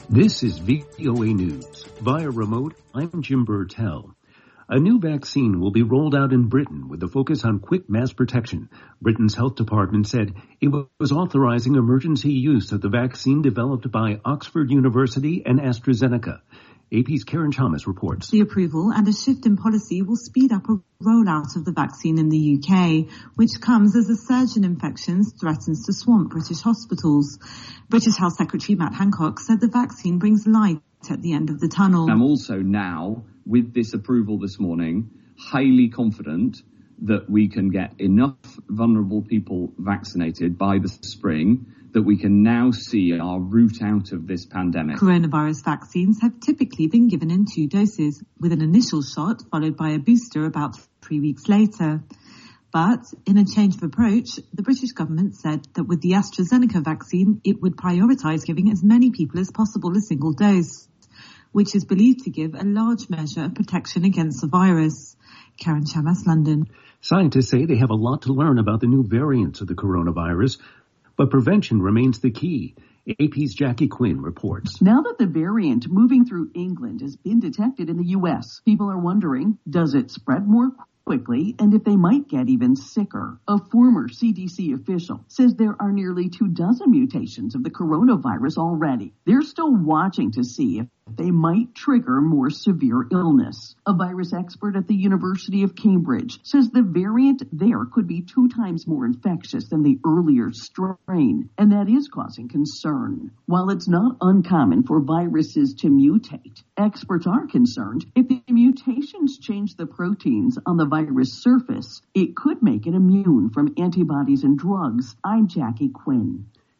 This is VOA News. Via remote, I'm Jim Burtell. A new vaccine will be rolled out in Britain with a focus on quick mass protection. Britain's health department said it was authorizing emergency use of the vaccine developed by Oxford University and AstraZeneca. AP's Karen Chalmers reports. The approval and a shift in policy will speed up a rollout of the vaccine in the UK, which comes as a surge in infections threatens to swamp British hospitals. British Health Secretary Matt Hancock said the vaccine brings light at the end of the tunnel. I'm also now, with this approval this morning, highly confident that we can get enough vulnerable people vaccinated by the spring that we can now see our route out of this pandemic. Coronavirus vaccines have typically been given in 2 doses, with an initial shot followed by a booster about 3 weeks later. But in a change of approach, the British government said that with the AstraZeneca vaccine, it would prioritise giving as many people as possible a single dose, which is believed to give a large measure of protection against the virus. Karen Chamas, London. Scientists say they have a lot to learn about the new variants of the coronavirus, but prevention remains the key. AP's Jackie Quinn reports. Now that the variant moving through England has been detected in the U.S., people are wondering, does it spread more quickly, and if they might get even sicker? A former CDC official says there are nearly 24 mutations of the coronavirus already. They're still watching to see if they might trigger more severe illness. A virus expert at the University of Cambridge says the variant there could be 2 times more infectious than the earlier strain, and that is causing concern. While it's not uncommon for viruses to mutate, experts are concerned if the mutations change the proteins on the virus surface, it could make it immune from antibodies and drugs. I'm Jackie Quinn.